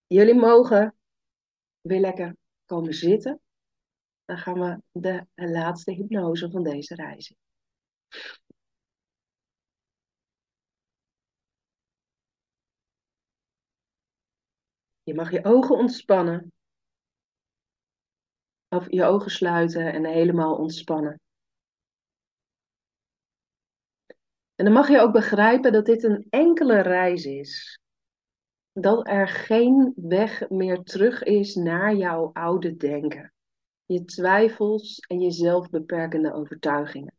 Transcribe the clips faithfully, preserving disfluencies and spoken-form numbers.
Jullie mogen weer lekker komen zitten. Dan gaan we de laatste hypnose van deze reis in. Je mag je ogen ontspannen of je ogen sluiten en helemaal ontspannen. En dan mag je ook begrijpen dat dit een enkele reis is. Dat er geen weg meer terug is naar jouw oude denken. Je twijfels en je zelfbeperkende overtuigingen.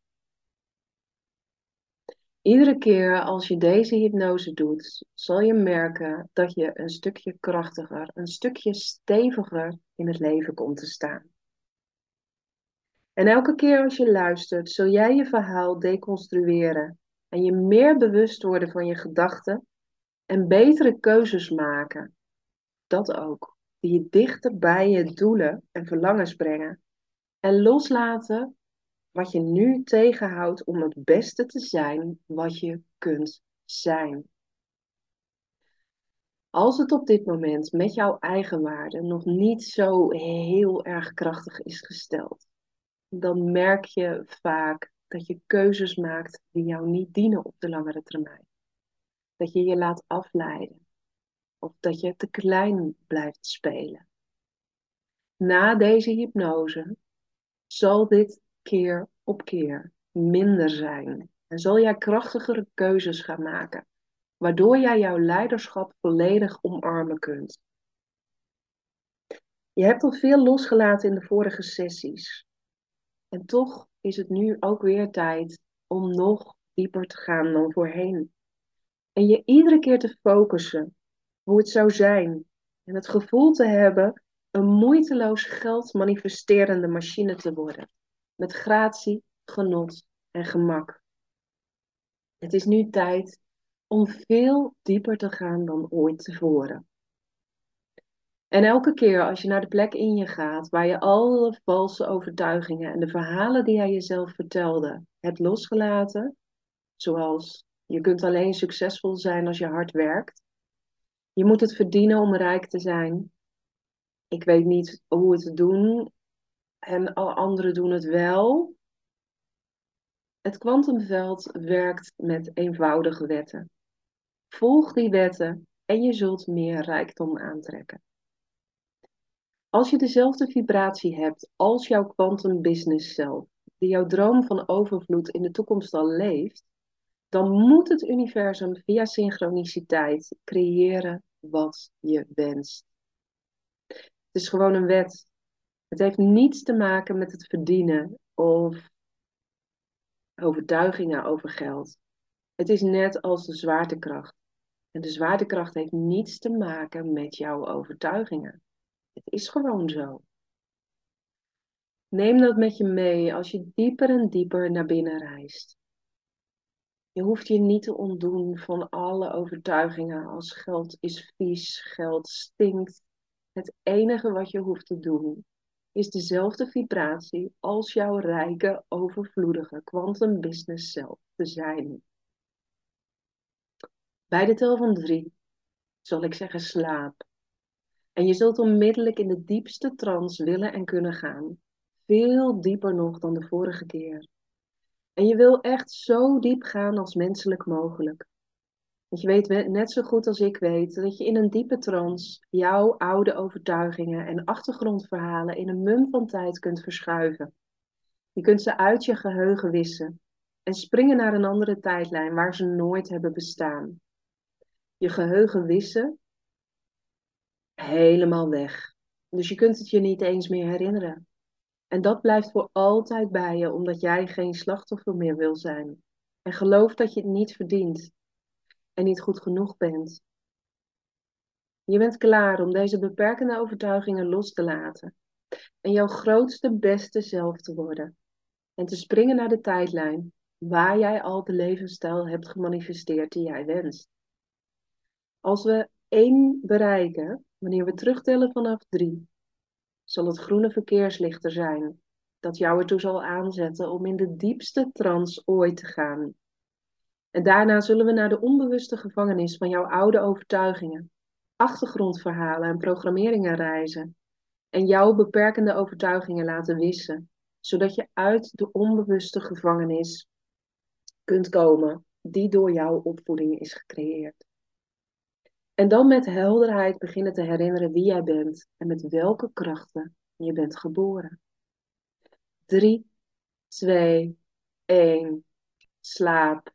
Iedere keer als je deze hypnose doet, zal je merken dat je een stukje krachtiger, een stukje steviger in het leven komt te staan. En elke keer als je luistert, zul jij je verhaal deconstrueren en je meer bewust worden van je gedachten en betere keuzes maken. Dat ook, die je dichter bij je doelen en verlangens brengen. En loslaten wat je nu tegenhoudt om het beste te zijn wat je kunt zijn. Als het op dit moment met jouw eigenwaarde nog niet zo heel erg krachtig is gesteld, dan merk je vaak dat je keuzes maakt die jou niet dienen op de langere termijn. Dat je je laat afleiden of dat je te klein blijft spelen. Na deze hypnose zal dit keer op keer minder zijn en zal jij krachtigere keuzes gaan maken, waardoor jij jouw leiderschap volledig omarmen kunt. Je hebt al veel losgelaten in de vorige sessies. En toch is het nu ook weer tijd om nog dieper te gaan dan voorheen. En je iedere keer te focussen hoe het zou zijn. En het gevoel te hebben een moeiteloos geld manifesterende machine te worden. Met gratie, genot en gemak. Het is nu tijd om veel dieper te gaan dan ooit tevoren. En elke keer als je naar de plek in je gaat waar je alle valse overtuigingen en de verhalen die jij jezelf vertelde hebt losgelaten, zoals je kunt alleen succesvol zijn als je hard werkt, je moet het verdienen om rijk te zijn, ik weet niet hoe het te doen en alle anderen doen het wel. Het kwantumveld werkt met eenvoudige wetten. Volg die wetten en je zult meer rijkdom aantrekken. Als je dezelfde vibratie hebt als jouw quantum business zelf, die jouw droom van overvloed in de toekomst al leeft, dan moet het universum via synchroniciteit creëren wat je wenst. Het is gewoon een wet. Het heeft niets te maken met het verdienen of overtuigingen over geld. Het is net als de zwaartekracht. En de zwaartekracht heeft niets te maken met jouw overtuigingen. Het is gewoon zo. Neem dat met je mee als je dieper en dieper naar binnen reist. Je hoeft je niet te ontdoen van alle overtuigingen als geld is vies, geld stinkt. Het enige wat je hoeft te doen is dezelfde vibratie als jouw rijke, overvloedige quantum business zelf te zijn. Bij de tel van drie zal ik zeggen slaap. En je zult onmiddellijk in de diepste trance willen en kunnen gaan. Veel dieper nog dan de vorige keer. En je wil echt zo diep gaan als menselijk mogelijk. Want je weet net zo goed als ik weet dat je in een diepe trance jouw oude overtuigingen en achtergrondverhalen in een mum van tijd kunt verschuiven. Je kunt ze uit je geheugen wissen en springen naar een andere tijdlijn waar ze nooit hebben bestaan. Je geheugen wissen, helemaal weg. Dus je kunt het je niet eens meer herinneren. En dat blijft voor altijd bij je, omdat jij geen slachtoffer meer wil zijn. En geloof dat je het niet verdient en niet goed genoeg bent. Je bent klaar om deze beperkende overtuigingen los te laten. En jouw grootste, beste zelf te worden. En te springen naar de tijdlijn waar jij al de levensstijl hebt gemanifesteerd die jij wenst. Als we één bereiken, wanneer we terugtellen vanaf drie, zal het groene verkeerslicht er zijn, dat jou ertoe zal aanzetten om in de diepste trance ooit te gaan. En daarna zullen we naar de onbewuste gevangenis van jouw oude overtuigingen. achtergrondverhalen en programmeringen reizen en jouw beperkende overtuigingen laten wissen, zodat je uit de onbewuste gevangenis kunt komen die door jouw opvoeding is gecreëerd. En dan met helderheid beginnen te herinneren wie jij bent en met welke krachten je bent geboren. Drie, twee, één, slaap.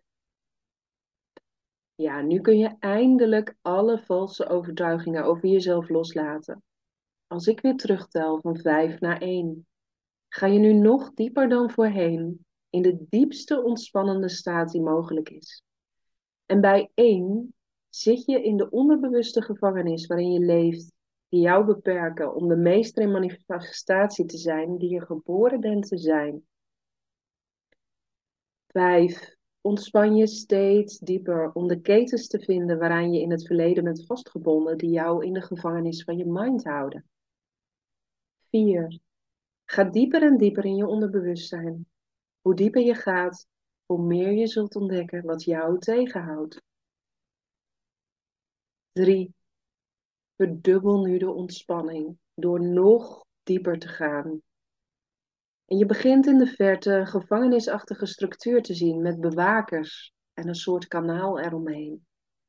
Ja, nu kun je eindelijk alle valse overtuigingen over jezelf loslaten. Als ik weer terugtel van vijf naar één, ga je nu nog dieper dan voorheen in de diepste ontspannende staat die mogelijk is. En bij één zit je in de onderbewuste gevangenis waarin je leeft, die jou beperken om de meester in manifestatie te zijn die je geboren bent te zijn. Vijf. Ontspan je steeds dieper om de ketens te vinden waaraan je in het verleden bent vastgebonden, die jou in de gevangenis van je mind houden. Vier. Ga dieper en dieper in je onderbewustzijn. Hoe dieper je gaat, hoe meer je zult ontdekken wat jou tegenhoudt. Drie. Verdubbel nu de ontspanning door nog dieper te gaan. En je begint in de verte een gevangenisachtige structuur te zien met bewakers en een soort kanaal eromheen.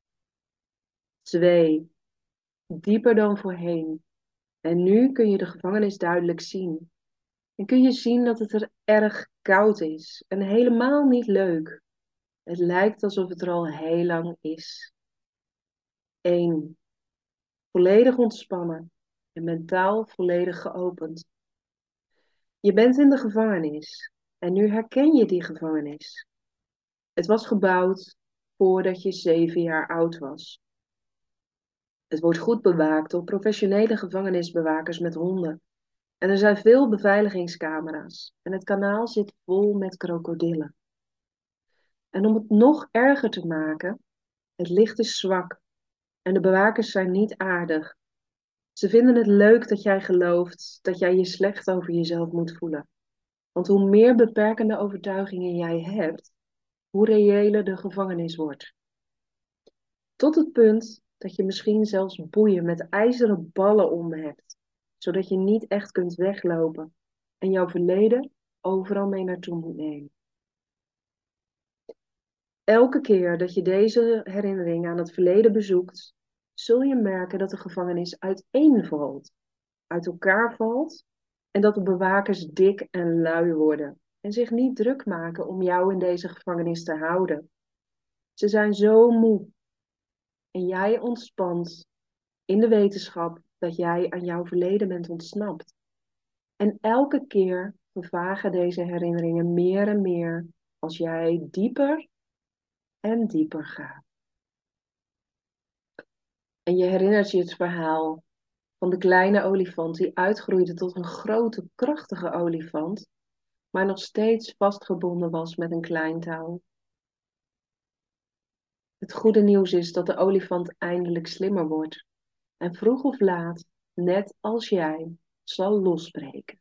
Twee. Dieper dan voorheen. En nu kun je de gevangenis duidelijk zien. En kun je zien dat het er erg koud is en helemaal niet leuk. Het lijkt alsof het er al heel lang is. Eén. Volledig ontspannen en mentaal volledig geopend. Je bent in de gevangenis en nu herken je die gevangenis. Het was gebouwd voordat je zeven jaar oud was. Het wordt goed bewaakt door professionele gevangenisbewakers met honden. En er zijn veel beveiligingscamera's. En het kanaal zit vol met krokodillen. En om het nog erger te maken, het licht is zwak. En de bewakers zijn niet aardig. Ze vinden het leuk dat jij gelooft dat jij je slecht over jezelf moet voelen. Want hoe meer beperkende overtuigingen jij hebt, hoe reëler de gevangenis wordt. Tot het punt dat je misschien zelfs boeien met ijzeren ballen om hebt, zodat je niet echt kunt weglopen en jouw verleden overal mee naartoe moet nemen. Elke keer dat je deze herinnering aan het verleden bezoekt, zul je merken dat de gevangenis uiteenvalt, uit elkaar valt en dat de bewakers dik en lui worden en zich niet druk maken om jou in deze gevangenis te houden. Ze zijn zo moe en jij ontspant in de wetenschap dat jij aan jouw verleden bent ontsnapt. En elke keer vervagen deze herinneringen meer en meer als jij dieper en dieper gaat. En je herinnert je het verhaal van de kleine olifant die uitgroeide tot een grote, krachtige olifant, maar nog steeds vastgebonden was met een klein touw. Het goede nieuws is dat de olifant eindelijk slimmer wordt en vroeg of laat, net als jij, zal losbreken.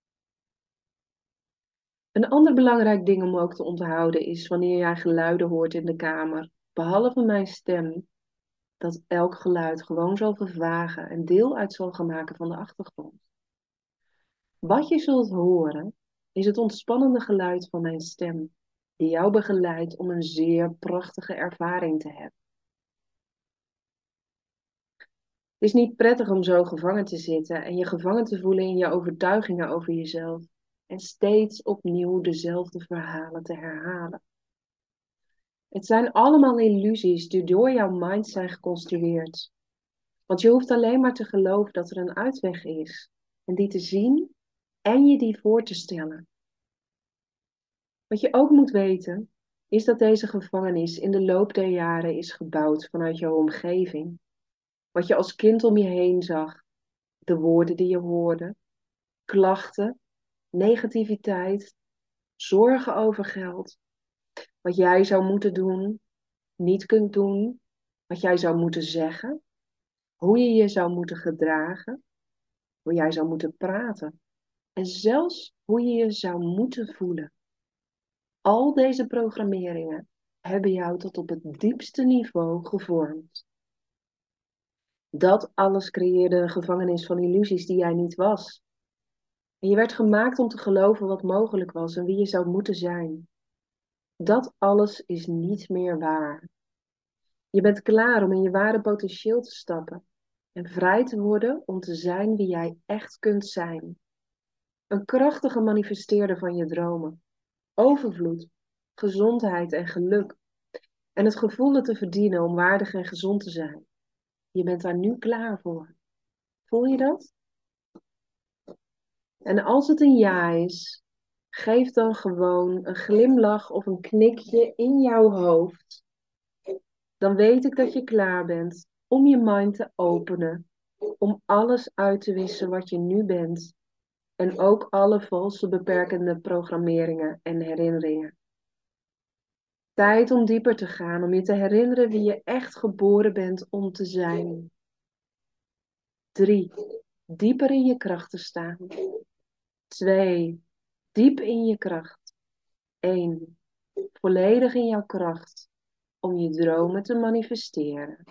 Een ander belangrijk ding om ook te onthouden is wanneer jij geluiden hoort in de kamer, behalve mijn stem, dat elk geluid gewoon zal vervagen en deel uit zal gaan maken van de achtergrond. Wat je zult horen is het ontspannende geluid van mijn stem, die jou begeleidt om een zeer prachtige ervaring te hebben. Het is niet prettig om zo gevangen te zitten en je gevangen te voelen in je overtuigingen over jezelf en steeds opnieuw dezelfde verhalen te herhalen. Het zijn allemaal illusies die door jouw mind zijn geconstrueerd. Want je hoeft alleen maar te geloven dat er een uitweg is en die te zien en je die voor te stellen. Wat je ook moet weten, is dat deze gevangenis in de loop der jaren is gebouwd vanuit jouw omgeving. Wat je als kind om je heen zag, de woorden die je hoorde, klachten, negativiteit, zorgen over geld, wat jij zou moeten doen, niet kunt doen, wat jij zou moeten zeggen, hoe je je zou moeten gedragen, hoe jij zou moeten praten en zelfs hoe je je zou moeten voelen. Al deze programmeringen hebben jou tot op het diepste niveau gevormd. Dat alles creëerde een gevangenis van illusies die jij niet was. En je werd gemaakt om te geloven wat mogelijk was en wie je zou moeten zijn. Dat alles is niet meer waar. Je bent klaar om in je ware potentieel te stappen en vrij te worden om te zijn wie jij echt kunt zijn. Een krachtige manifesteerder van je dromen, overvloed, gezondheid en geluk en het gevoel het te verdienen om waardig en gezond te zijn. Je bent daar nu klaar voor. Voel je dat? En als het een ja is, geef dan gewoon een glimlach of een knikje in jouw hoofd. Dan weet ik dat je klaar bent om je mind te openen, om alles uit te wissen wat je nu bent. En ook alle valse beperkende programmeringen en herinneringen. Tijd om dieper te gaan, om je te herinneren wie je echt geboren bent om te zijn. Drie, dieper in je kracht te staan. Twee, diep in je kracht. Eén, volledig in jouw kracht om je dromen te manifesteren.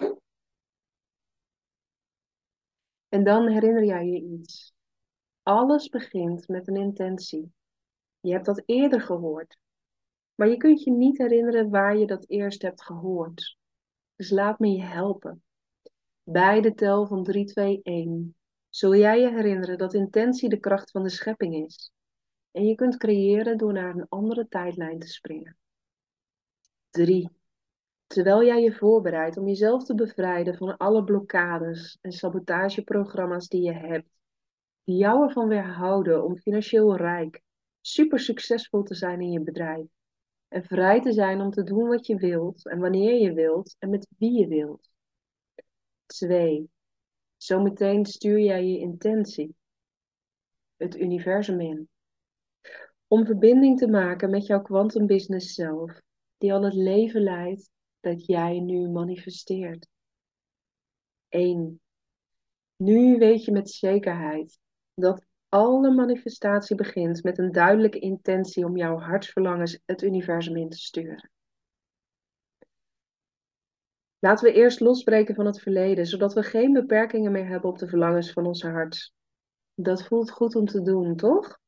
En dan herinner jij je iets. Alles begint met een intentie. Je hebt dat eerder gehoord, maar je kunt je niet herinneren waar je dat eerst hebt gehoord. Dus laat me je helpen. Bij de tel van drie, twee, één zul jij je herinneren dat intentie de kracht van de schepping is. En je kunt creëren door naar een andere tijdlijn te springen. drie. Terwijl jij je voorbereidt om jezelf te bevrijden van alle blokkades en sabotageprogramma's die je hebt, die jou ervan weerhouden om financieel rijk, super succesvol te zijn in je bedrijf en vrij te zijn om te doen wat je wilt en wanneer je wilt en met wie je wilt. twee. Zometeen stuur jij je intentie, het universum in, om verbinding te maken met jouw quantum business zelf, die al het leven leidt dat jij nu manifesteert. één. Nu weet je met zekerheid dat alle manifestatie begint met een duidelijke intentie om jouw hartsverlangens het universum in te sturen. Laten we eerst losbreken van het verleden, zodat we geen beperkingen meer hebben op de verlangens van ons hart. Dat voelt goed om te doen, toch?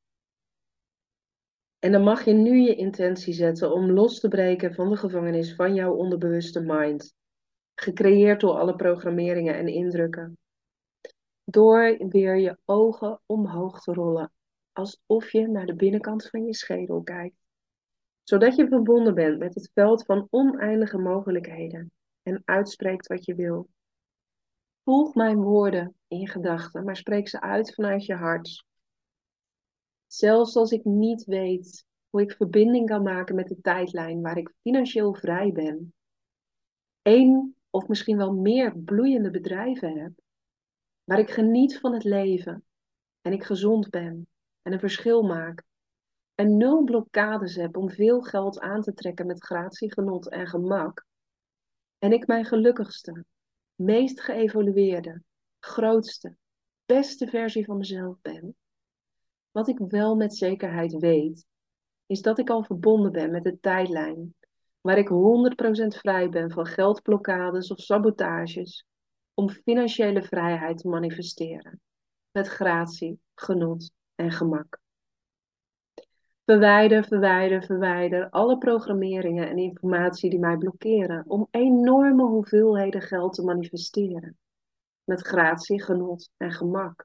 En dan mag je nu je intentie zetten om los te breken van de gevangenis van jouw onderbewuste mind, gecreëerd door alle programmeringen en indrukken. Door weer je ogen omhoog te rollen, alsof je naar de binnenkant van je schedel kijkt, zodat je verbonden bent met het veld van oneindige mogelijkheden en uitspreekt wat je wil. Volg mijn woorden in gedachten, maar spreek ze uit vanuit je hart. Zelfs als ik niet weet hoe ik verbinding kan maken met de tijdlijn waar ik financieel vrij ben, één of misschien wel meer bloeiende bedrijven heb, waar ik geniet van het leven en ik gezond ben en een verschil maak en nul blokkades heb om veel geld aan te trekken met gratie, genot en gemak, en ik mijn gelukkigste, meest geëvolueerde, grootste, beste versie van mezelf ben. Wat ik wel met zekerheid weet, is dat ik al verbonden ben met de tijdlijn, waar ik honderd procent vrij ben van geldblokkades of sabotages, om financiële vrijheid te manifesteren, met gratie, genot en gemak. Verwijder, verwijder, verwijder alle programmeringen en informatie die mij blokkeren om enorme hoeveelheden geld te manifesteren, met gratie, genot en gemak.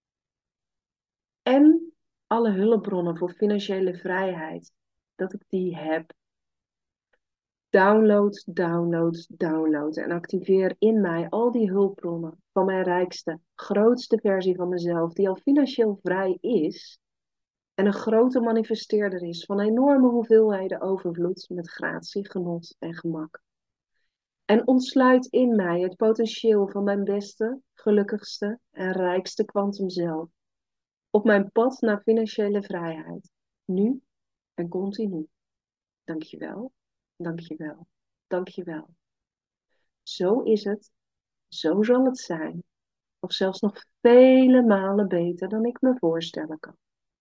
En alle hulpbronnen voor financiële vrijheid, dat ik die heb. Download, download, download en activeer in mij al die hulpbronnen van mijn rijkste, grootste versie van mezelf, die al financieel vrij is en een grote manifesteerder is van enorme hoeveelheden overvloed met gratie, genot en gemak. En ontsluit in mij het potentieel van mijn beste, gelukkigste en rijkste kwantum zelf. Op mijn pad naar financiële vrijheid. Nu en continu. Dankjewel, dankjewel, dankjewel. Zo is het, zo zal het zijn. Of zelfs nog vele malen beter dan ik me voorstellen kan.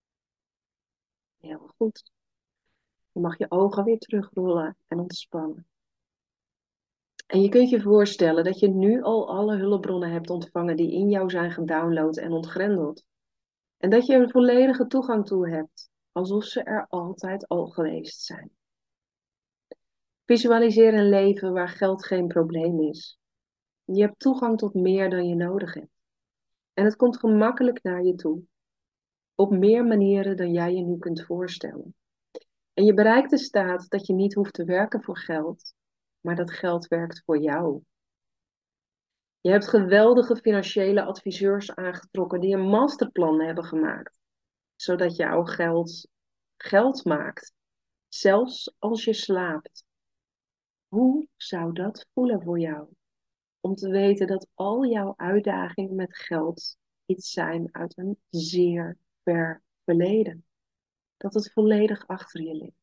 Heel goed. Je mag je ogen weer terugrollen en ontspannen. En je kunt je voorstellen dat je nu al alle hulpbronnen hebt ontvangen die in jou zijn gedownload en ontgrendeld. En dat je er volledige toegang toe hebt, alsof ze er altijd al geweest zijn. Visualiseer een leven waar geld geen probleem is. Je hebt toegang tot meer dan je nodig hebt. En het komt gemakkelijk naar je toe. Op meer manieren dan jij je nu kunt voorstellen. En je bereikt de staat dat je niet hoeft te werken voor geld, maar dat geld werkt voor jou. Je hebt geweldige financiële adviseurs aangetrokken die een masterplan hebben gemaakt, zodat jouw geld geld maakt, zelfs als je slaapt. Hoe zou dat voelen voor jou? Om te weten dat al jouw uitdagingen met geld iets zijn uit een zeer ver verleden. Dat het volledig achter je ligt.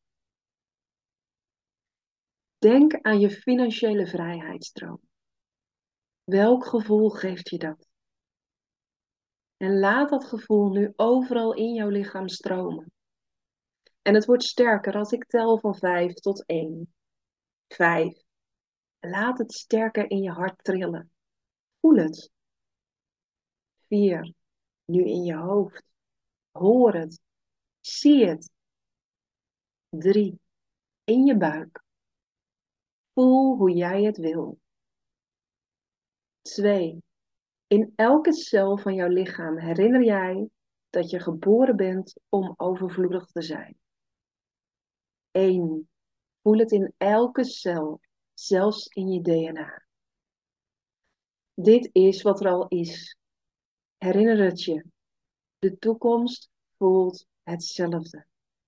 Denk aan je financiële vrijheidsdroom. Welk gevoel geeft je dat? En laat dat gevoel nu overal in jouw lichaam stromen. En het wordt sterker als ik tel van vijf tot één. Vijf. Laat het sterker in je hart trillen. Voel het. Vier. Nu in je hoofd. Hoor het. Zie het. Drie. In je buik. Voel hoe jij het wil. Twee. In elke cel van jouw lichaam herinner jij dat je geboren bent om overvloedig te zijn. Eén. Voel het in elke cel, zelfs in je D N A. Dit is wat er al is. Herinner het je. De toekomst voelt hetzelfde.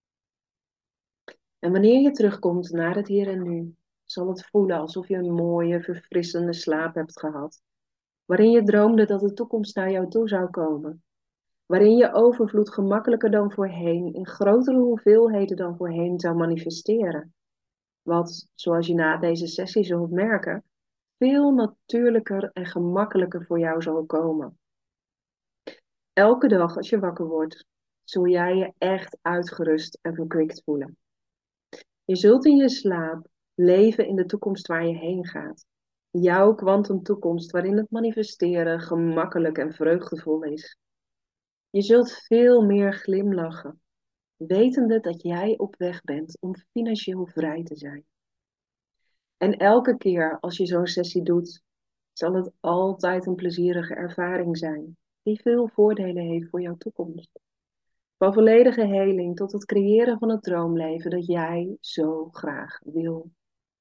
En wanneer je terugkomt naar het hier en nu, zal het voelen alsof je een mooie, verfrissende slaap hebt gehad, waarin je droomde dat de toekomst naar jou toe zou komen, waarin je overvloed gemakkelijker dan voorheen, in grotere hoeveelheden dan voorheen zou manifesteren. Wat, zoals je na deze sessie zult merken, veel natuurlijker en gemakkelijker voor jou zal komen. Elke dag als je wakker wordt, zul jij je echt uitgerust en verkwikt voelen. Je zult in je slaap leven in de toekomst waar je heen gaat. Jouw kwantumtoekomst waarin het manifesteren gemakkelijk en vreugdevol is. Je zult veel meer glimlachen, wetende dat jij op weg bent om financieel vrij te zijn. En elke keer als je zo'n sessie doet, zal het altijd een plezierige ervaring zijn, die veel voordelen heeft voor jouw toekomst. Van volledige heling tot het creëren van het droomleven dat jij zo graag wil.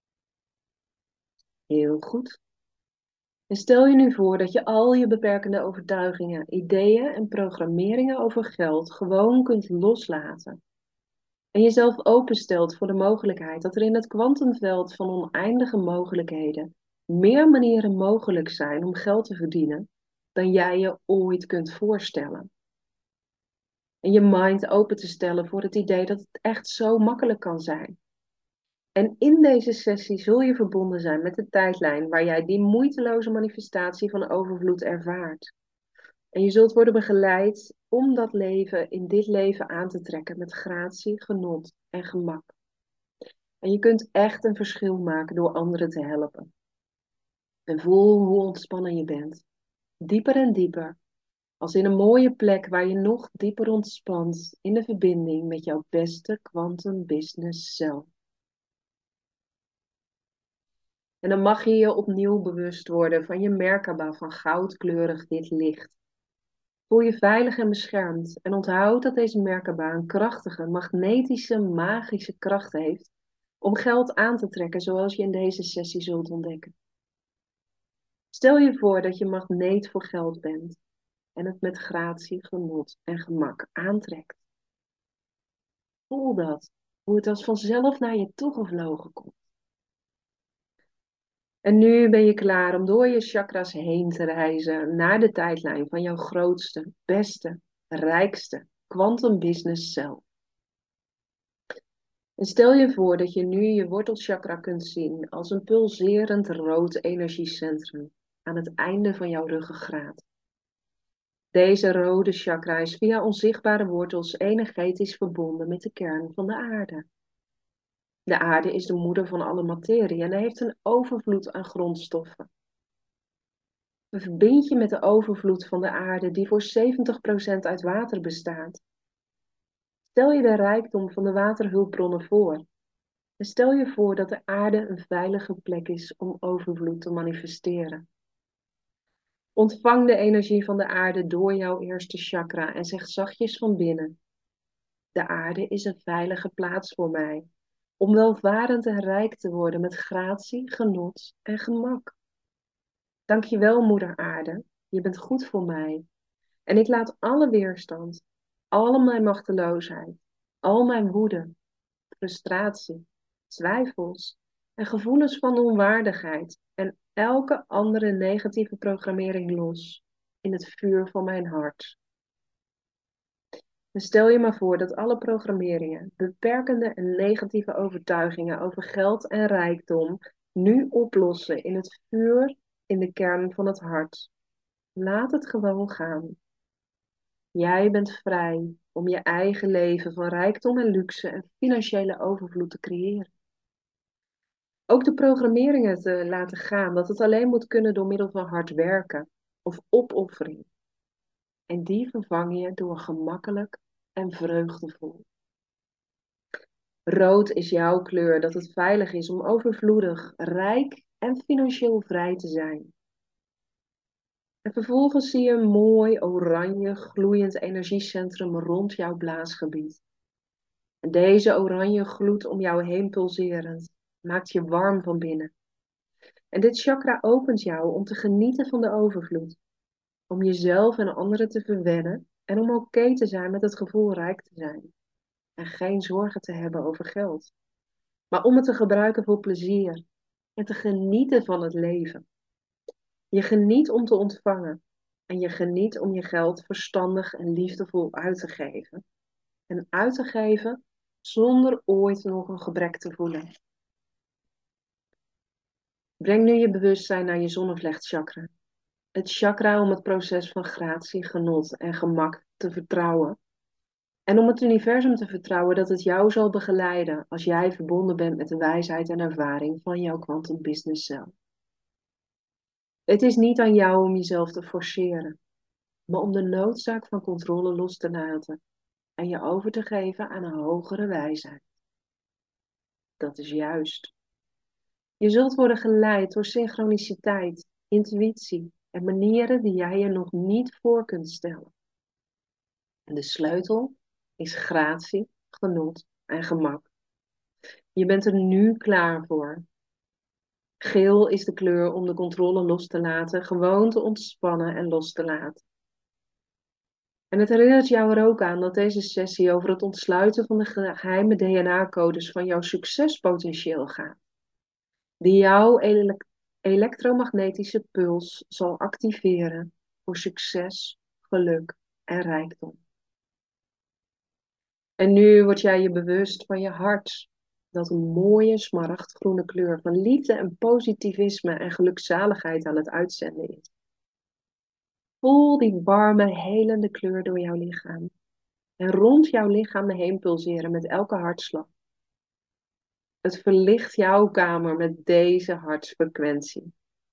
Heel goed. En stel je nu voor dat je al je beperkende overtuigingen, ideeën en programmeringen over geld gewoon kunt loslaten. En jezelf openstelt voor de mogelijkheid dat er in het kwantumveld van oneindige mogelijkheden meer manieren mogelijk zijn om geld te verdienen dan jij je ooit kunt voorstellen. En je mind open te stellen voor het idee dat het echt zo makkelijk kan zijn. En in deze sessie zul je verbonden zijn met de tijdlijn waar jij die moeiteloze manifestatie van overvloed ervaart. En je zult worden begeleid om dat leven in dit leven aan te trekken met gratie, genot en gemak. En je kunt echt een verschil maken door anderen te helpen. En voel hoe ontspannen je bent. Dieper en dieper. Als in een mooie plek waar je nog dieper ontspant in de verbinding met jouw beste quantum business zelf. En dan mag je je opnieuw bewust worden van je Merkaba van goudkleurig dit licht. Voel je veilig en beschermd en onthoud dat deze Merkaba een krachtige, magnetische, magische kracht heeft om geld aan te trekken zoals je in deze sessie zult ontdekken. Stel je voor dat je magneet voor geld bent en het met gratie, genot en gemak aantrekt. Voel dat, hoe het als vanzelf naar je toe gevlogen komt. En nu ben je klaar om door je chakras heen te reizen naar de tijdlijn van jouw grootste, beste, rijkste quantum business zelf. En stel je voor dat je nu je wortelchakra kunt zien als een pulserend rood energiecentrum aan het einde van jouw ruggengraat. Deze rode chakra is via onzichtbare wortels energetisch verbonden met de kern van de aarde. De aarde is de moeder van alle materie en heeft een overvloed aan grondstoffen. Verbind je met de overvloed van de aarde die voor zeventig procent uit water bestaat. Stel je de rijkdom van de waterhulpbronnen voor. En stel je voor dat de aarde een veilige plek is om overvloed te manifesteren. Ontvang de energie van de aarde door jouw eerste chakra en zeg zachtjes van binnen: de aarde is een veilige plaats voor mij, om welvarend en rijk te worden met gratie, genot en gemak. Dankjewel, moeder aarde, je bent goed voor mij. En ik laat alle weerstand, al mijn machteloosheid, al mijn woede, frustratie, twijfels en gevoelens van onwaardigheid en elke andere negatieve programmering los in het vuur van mijn hart. En stel je maar voor dat alle programmeringen, beperkende en negatieve overtuigingen over geld en rijkdom nu oplossen in het vuur in de kern van het hart. Laat het gewoon gaan. Jij bent vrij om je eigen leven van rijkdom en luxe en financiële overvloed te creëren. Ook de programmeringen te laten gaan dat het alleen moet kunnen door middel van hard werken of opoffering. En die vervang je door gemakkelijk en vreugdevol. Rood is jouw kleur dat het veilig is om overvloedig, rijk en financieel vrij te zijn. En vervolgens zie je een mooi oranje gloeiend energiecentrum rond jouw blaasgebied. En deze oranje gloed om jou heen pulserend maakt je warm van binnen. En dit chakra opent jou om te genieten van de overvloed. Om jezelf en anderen te verwennen en om oké te zijn met het gevoel rijk te zijn. En geen zorgen te hebben over geld. Maar om het te gebruiken voor plezier en te genieten van het leven. Je geniet om te ontvangen en je geniet om je geld verstandig en liefdevol uit te geven. En uit te geven zonder ooit nog een gebrek te voelen. Breng nu je bewustzijn naar je zonnevlechtchakra. Het chakra om het proces van gratie, genot en gemak te vertrouwen. En om het universum te vertrouwen dat het jou zal begeleiden als jij verbonden bent met de wijsheid en ervaring van jouw quantum business zelf. Het is niet aan jou om jezelf te forceren, maar om de noodzaak van controle los te laten en je over te geven aan een hogere wijsheid. Dat is juist. Je zult worden geleid door synchroniciteit, intuïtie en manieren die jij je nog niet voor kunt stellen. En de sleutel is gratie, genot en gemak. Je bent er nu klaar voor. Geel is de kleur om de controle los te laten, gewoon te ontspannen en los te laten. En het herinnert jou er ook aan dat deze sessie over het ontsluiten van de geheime D N A-codes van jouw succespotentieel gaat. Die jouw elek elektromagnetische puls zal activeren voor succes, geluk en rijkdom. En nu word jij je bewust van je hart, dat een mooie smaragdgroene kleur van liefde en positivisme en gelukzaligheid aan het uitzenden is. Voel die warme, helende kleur door jouw lichaam en rond jouw lichaam heen pulseren met elke hartslag. Het verlicht jouw kamer met deze hartsfrequentie.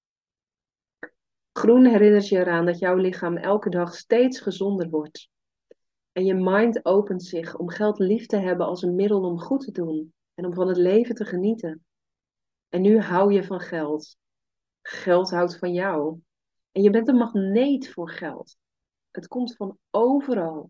Groen herinnert je eraan dat jouw lichaam elke dag steeds gezonder wordt. En je mind opent zich om geld lief te hebben als een middel om goed te doen en om van het leven te genieten. En nu hou je van geld. Geld houdt van jou. En je bent een magneet voor geld. Het komt van overal.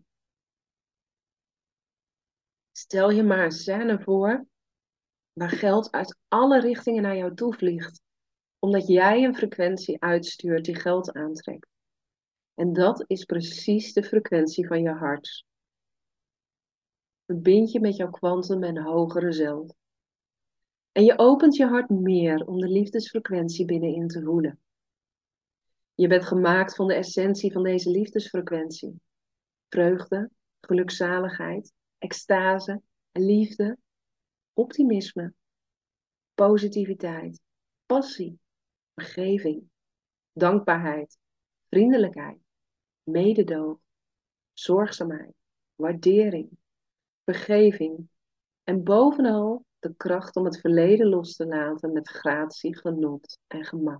Stel je maar een scène voor waar geld uit alle richtingen naar jou toe vliegt, omdat jij een frequentie uitstuurt die geld aantrekt. En dat is precies de frequentie van je hart. Verbind je met jouw kwantum en hogere zelf. En je opent je hart meer om de liefdesfrequentie binnenin te voelen. Je bent gemaakt van de essentie van deze liefdesfrequentie. Vreugde, gelukzaligheid, extase, liefde, optimisme, positiviteit, passie, vergeving, dankbaarheid, vriendelijkheid, mededogen, zorgzaamheid, waardering, vergeving en bovenal de kracht om het verleden los te laten met gratie, genot en gemak.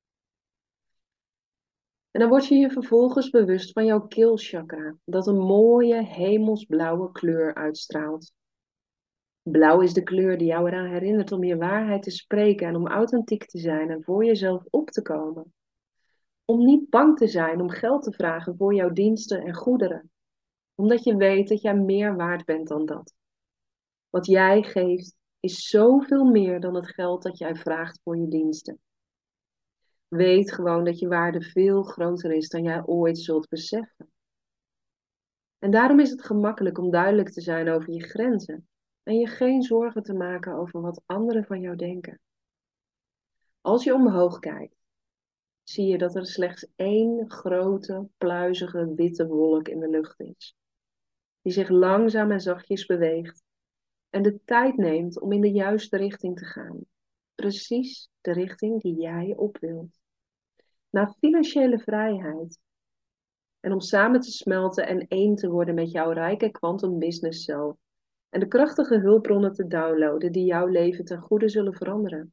En dan word je je vervolgens bewust van jouw keelchakra, dat een mooie hemelsblauwe kleur uitstraalt. Blauw is de kleur die jou eraan herinnert om je waarheid te spreken en om authentiek te zijn en voor jezelf op te komen. Om niet bang te zijn om geld te vragen voor jouw diensten en goederen. Omdat je weet dat jij meer waard bent dan dat. Wat jij geeft is zoveel meer dan het geld dat jij vraagt voor je diensten. Weet gewoon dat je waarde veel groter is dan jij ooit zult beseffen. En daarom is het gemakkelijk om duidelijk te zijn over je grenzen. En je geen zorgen te maken over wat anderen van jou denken. Als je omhoog kijkt, zie je dat er slechts één grote, pluizige, witte wolk in de lucht is. Die zich langzaam en zachtjes beweegt en de tijd neemt om in de juiste richting te gaan. Precies de richting die jij op wilt. Naar financiële vrijheid. En om samen te smelten en één te worden met jouw rijke quantum business zelf. En de krachtige hulpbronnen te downloaden die jouw leven ten goede zullen veranderen.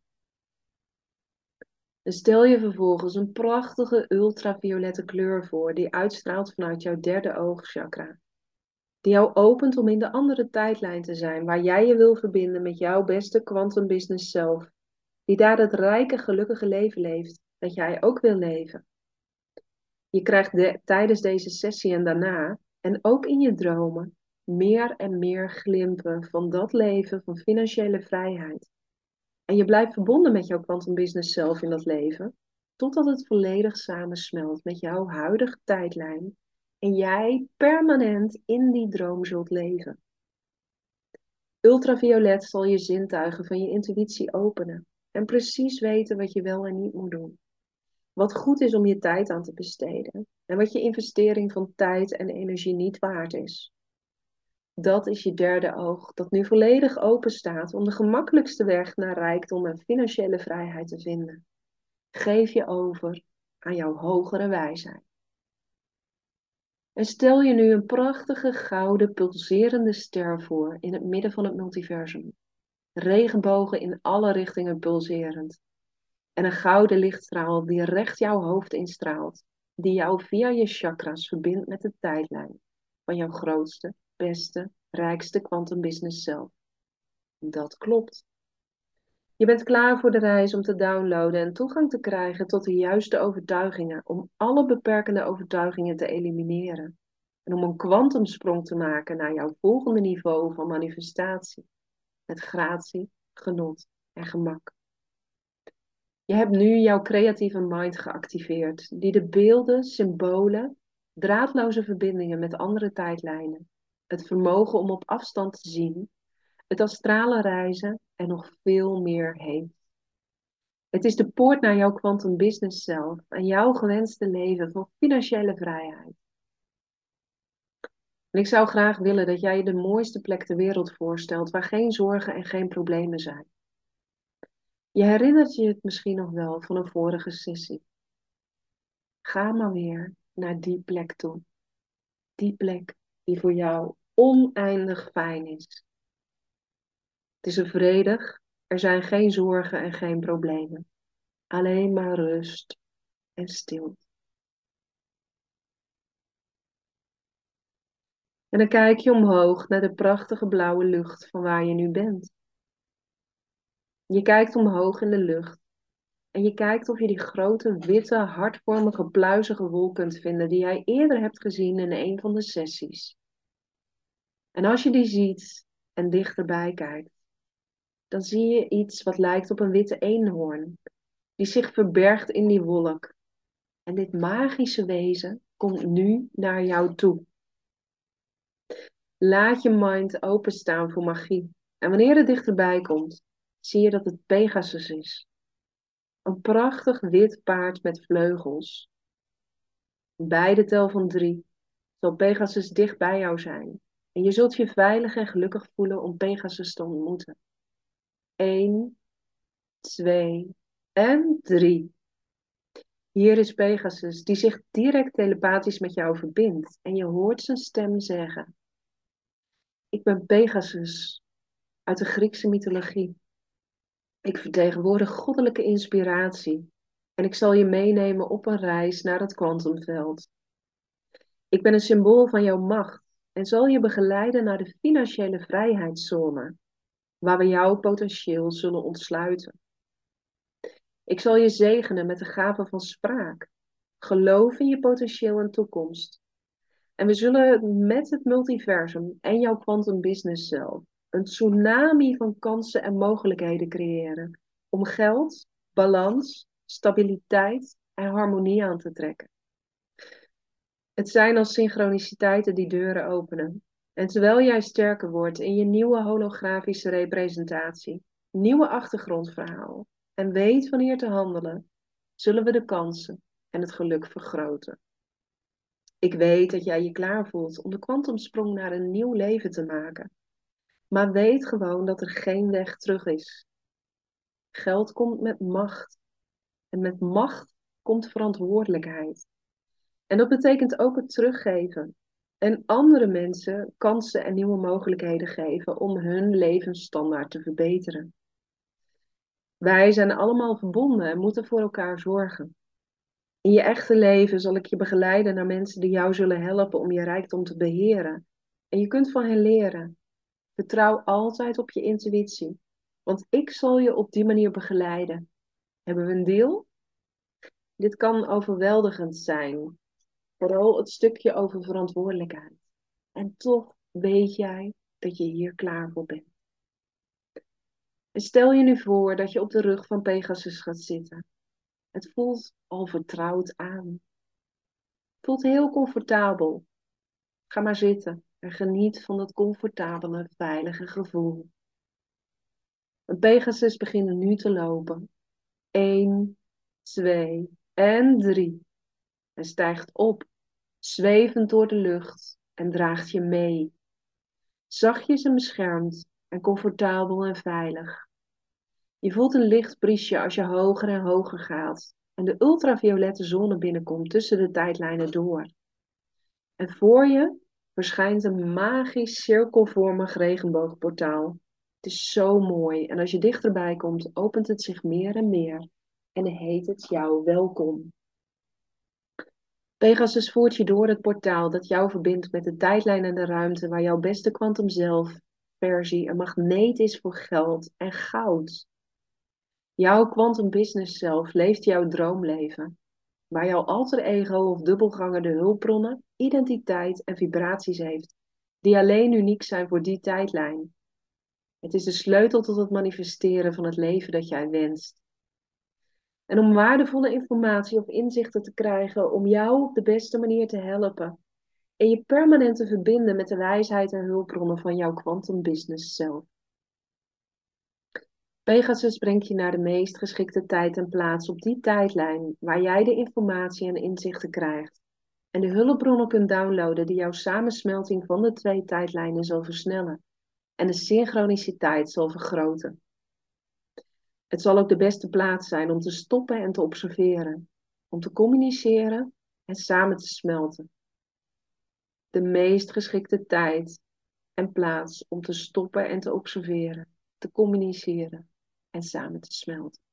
En stel je vervolgens een prachtige ultraviolette kleur voor die uitstraalt vanuit jouw derde oogchakra. Die jou opent om in de andere tijdlijn te zijn waar jij je wil verbinden met jouw beste quantum business zelf. Die daar het rijke, gelukkige leven leeft dat jij ook wil leven. Je krijgt de, tijdens deze sessie en daarna, en ook in je dromen, meer en meer glimpen van dat leven van financiële vrijheid. En je blijft verbonden met jouw quantum business zelf in dat leven, totdat het volledig samensmelt met jouw huidige tijdlijn en jij permanent in die droom zult leven. Ultraviolet zal je zintuigen van je intuïtie openen en precies weten wat je wel en niet moet doen. Wat goed is om je tijd aan te besteden en wat je investering van tijd en energie niet waard is. Dat is je derde oog, dat nu volledig open staat om de gemakkelijkste weg naar rijkdom en financiële vrijheid te vinden. Geef je over aan jouw hogere wijsheid. En stel je nu een prachtige, gouden, pulserende ster voor in het midden van het multiversum. Regenbogen in alle richtingen pulserend. En een gouden lichtstraal die recht jouw hoofd instraalt, die jou via je chakras verbindt met de tijdlijn van jouw grootste, beste, rijkste quantum business zelf. Dat klopt. Je bent klaar voor de reis om te downloaden en toegang te krijgen tot de juiste overtuigingen, om alle beperkende overtuigingen te elimineren. En om een kwantumsprong te maken naar jouw volgende niveau van manifestatie. Met gratie, genot en gemak. Je hebt nu jouw creatieve mind geactiveerd, die de beelden, symbolen, draadloze verbindingen met andere tijdlijnen, het vermogen om op afstand te zien, het astrale reizen en nog veel meer heeft. Het is de poort naar jouw quantum business zelf en jouw gewenste leven van financiële vrijheid. En ik zou graag willen dat jij je de mooiste plek ter wereld voorstelt, waar geen zorgen en geen problemen zijn. Je herinnert je het misschien nog wel van een vorige sessie. Ga maar weer naar die plek toe. Die plek die voor jou oneindig fijn is. Het is er vredig, er zijn geen zorgen en geen problemen. Alleen maar rust en stilte. En dan kijk je omhoog naar de prachtige blauwe lucht van waar je nu bent. Je kijkt omhoog in de lucht. En je kijkt of je die grote, witte, hartvormige, pluizige wolk kunt vinden die jij eerder hebt gezien in een van de sessies. En als je die ziet en dichterbij kijkt, dan zie je iets wat lijkt op een witte eenhoorn, die zich verbergt in die wolk. En dit magische wezen komt nu naar jou toe. Laat je mind openstaan voor magie. En wanneer het dichterbij komt, zie je dat het Pegasus is. Een prachtig wit paard met vleugels. Bij de tel van drie zal Pegasus dicht bij jou zijn. En je zult je veilig en gelukkig voelen om Pegasus te ontmoeten. Eén, twee en drie. Hier is Pegasus, die zich direct telepathisch met jou verbindt. En je hoort zijn stem zeggen: Ik ben Pegasus. uit de Griekse mythologie. Ik vertegenwoordig goddelijke inspiratie en ik zal je meenemen op een reis naar het kwantumveld. Ik ben een symbool van jouw macht en zal je begeleiden naar de financiële vrijheidszone, waar we jouw potentieel zullen ontsluiten. Ik zal je zegenen met de gave van spraak. Geloof in je potentieel en toekomst. En we zullen met het multiversum en jouw quantum business zelf een tsunami van kansen en mogelijkheden creëren om geld, balans, stabiliteit en harmonie aan te trekken. Het zijn als synchroniciteiten die deuren openen. En terwijl jij sterker wordt in je nieuwe holografische representatie, nieuwe achtergrondverhaal en weet wanneer te handelen, zullen we de kansen en het geluk vergroten. Ik weet dat jij je klaar voelt om de kwantumsprong naar een nieuw leven te maken. Maar weet gewoon dat er geen weg terug is. Geld komt met macht. En met macht komt verantwoordelijkheid. En dat betekent ook het teruggeven. En andere mensen kansen en nieuwe mogelijkheden geven om hun levensstandaard te verbeteren. Wij zijn allemaal verbonden en moeten voor elkaar zorgen. In je echte leven zal ik je begeleiden naar mensen die jou zullen helpen om je rijkdom te beheren. En je kunt van hen leren. Vertrouw altijd op je intuïtie, want ik zal je op die manier begeleiden. Hebben we een deal? Dit kan overweldigend zijn, vooral het stukje over verantwoordelijkheid. En toch weet jij dat je hier klaar voor bent. En stel je nu voor dat je op de rug van Pegasus gaat zitten. Het voelt al vertrouwd aan. Het voelt heel comfortabel. Ga maar zitten en geniet van dat comfortabele, veilige gevoel. En Pegasus begint nu te lopen. Eén, twee en drie. Hij stijgt op, zwevend door de lucht en draagt je mee. Zachtjes en beschermd en comfortabel en veilig. Je voelt een licht briesje als je hoger en hoger gaat en de ultraviolette zone binnenkomt tussen de tijdlijnen door. En voor je verschijnt een magisch cirkelvormig regenboogportaal. Het is zo mooi en als je dichterbij komt, opent het zich meer en meer en heet het jou welkom. Pegasus voert je door het portaal dat jou verbindt met de tijdlijn en de ruimte waar jouw beste kwantum zelf versie een magneet is voor geld en goud. Jouw quantum business zelf leeft jouw droomleven, waar jouw alter ego of dubbelganger de hulpbronnen, identiteit en vibraties heeft, die alleen uniek zijn voor die tijdlijn. Het is de sleutel tot het manifesteren van het leven dat jij wenst. En om waardevolle informatie of inzichten te krijgen om jou op de beste manier te helpen en je permanent te verbinden met de wijsheid en hulpbronnen van jouw quantum business zelf. Pegasus brengt je naar de meest geschikte tijd en plaats op die tijdlijn waar jij de informatie en inzichten krijgt en de hulpbronnen kunt downloaden die jouw samensmelting van de twee tijdlijnen zal versnellen en de synchroniciteit zal vergroten. Het zal ook de beste plaats zijn om te stoppen en te observeren, om te communiceren en samen te smelten. De meest geschikte tijd en plaats om te stoppen en te observeren, te communiceren en samen te smelten.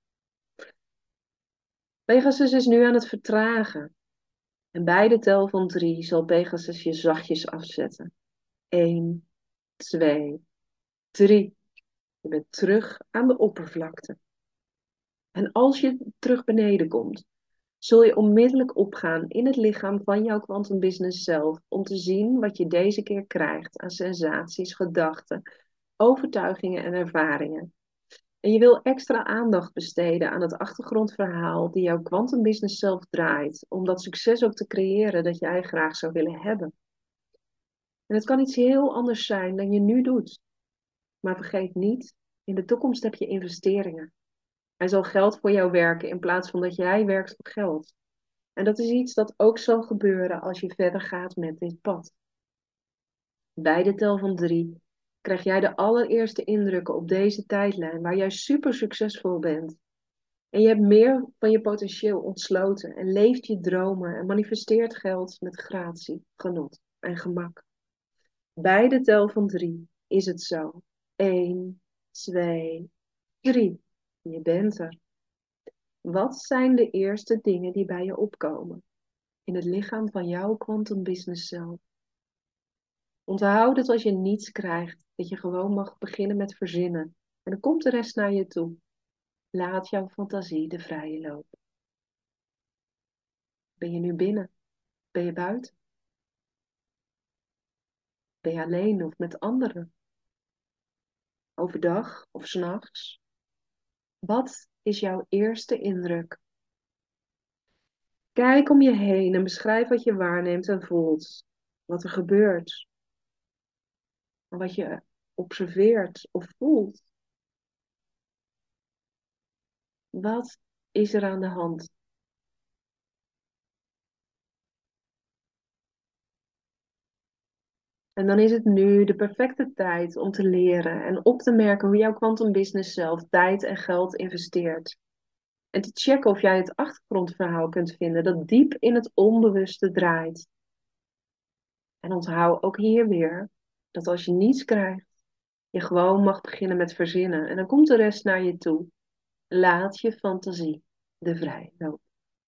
Pegasus is nu aan het vertragen. En bij de tel van drie zal Pegasus je zachtjes afzetten. Eén, twee, drie. Je bent terug aan de oppervlakte. En als je terug beneden komt, zul je onmiddellijk opgaan in het lichaam van jouw quantum business zelf om te zien wat je deze keer krijgt aan sensaties, gedachten, overtuigingen en ervaringen. En je wil extra aandacht besteden aan het achtergrondverhaal die jouw quantum business zelf draait, om dat succes ook te creëren dat jij graag zou willen hebben. En het kan iets heel anders zijn dan je nu doet. Maar vergeet niet, in de toekomst heb je investeringen. Hij zal geld voor jou werken in plaats van dat jij werkt voor geld. En dat is iets dat ook zal gebeuren als je verder gaat met dit pad. Bij de tel van drie krijg jij de allereerste indrukken op deze tijdlijn waar jij super succesvol bent. En je hebt meer van je potentieel ontsloten en leeft je dromen en manifesteert geld met gratie, genot en gemak. Bij de tel van drie is het zo. één, twee, drie. Je bent er. Wat zijn de eerste dingen die bij je opkomen in het lichaam van jouw Quantum Business zelf? Onthoud dat als je niets krijgt, dat je gewoon mag beginnen met verzinnen. En dan komt de rest naar je toe. Laat jouw fantasie de vrije loop. Ben je nu binnen? Ben je buiten? Ben je alleen of met anderen? Overdag of 's nachts? Wat is jouw eerste indruk? Kijk om je heen en beschrijf wat je waarneemt en voelt. Wat er gebeurt. Wat je observeert of voelt. Wat is er aan de hand? En dan is het nu de perfecte tijd om te leren en op te merken hoe jouw Quantum Business zelf tijd en geld investeert. En te checken of jij het achtergrondverhaal kunt vinden dat diep in het onbewuste draait. En onthoud ook hier weer dat als je niets krijgt, je gewoon mag beginnen met verzinnen. En dan komt de rest naar je toe. Laat je fantasie de vrije loop.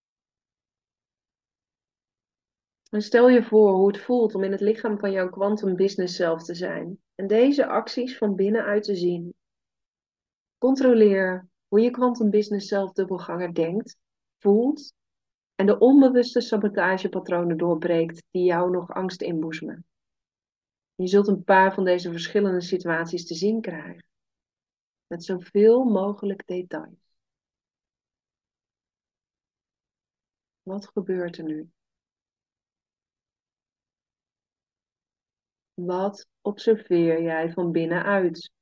En stel je voor hoe het voelt om in het lichaam van jouw Quantum Business zelf te zijn. En deze acties van binnenuit te zien. Controleer hoe je Quantum Business zelf dubbelganger denkt, voelt en de onbewuste sabotagepatronen doorbreekt die jou nog angst inboezemen. Je zult een paar van deze verschillende situaties te zien krijgen. Met zoveel mogelijk details. Wat gebeurt er nu? Wat observeer jij van binnenuit?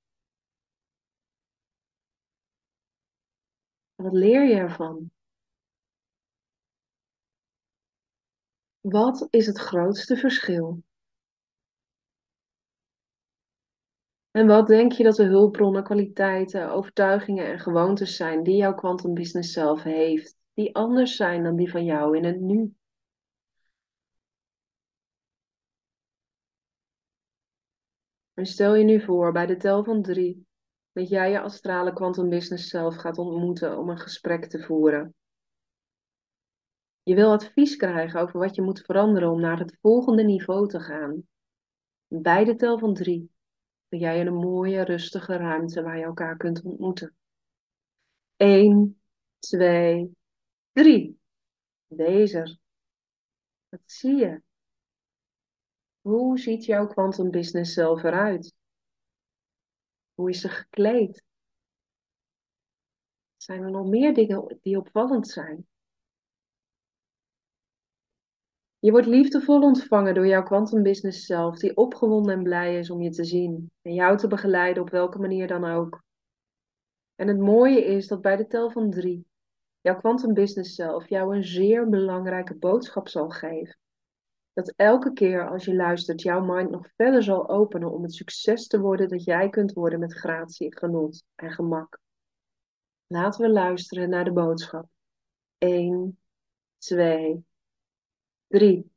Wat leer je ervan? Wat is het grootste verschil? En wat denk je dat de hulpbronnen, kwaliteiten, overtuigingen en gewoontes zijn die jouw Quantum Business zelf heeft, die anders zijn dan die van jou in het nu? En stel je nu voor, bij de tel van drie, dat jij je astrale Quantum Business zelf gaat ontmoeten om een gesprek te voeren. Je wil advies krijgen over wat je moet veranderen om naar het volgende niveau te gaan. Bij de tel van drie ben jij in een mooie, rustige ruimte waar je elkaar kunt ontmoeten. Eén, twee, drie. Deze. Wat zie je? Hoe ziet jouw Quantum Business zelf eruit? Hoe is ze gekleed? Zijn er nog meer dingen die opvallend zijn? Je wordt liefdevol ontvangen door jouw Quantum Business zelf, die opgewonden en blij is om je te zien en jou te begeleiden op welke manier dan ook. En het mooie is dat bij de tel van drie, jouw Quantum Business zelf jou een zeer belangrijke boodschap zal geven. Dat elke keer als je luistert, jouw mind nog verder zal openen om het succes te worden dat jij kunt worden met gratie, genot en gemak. Laten we luisteren naar de boodschap. Eén, twee, drie.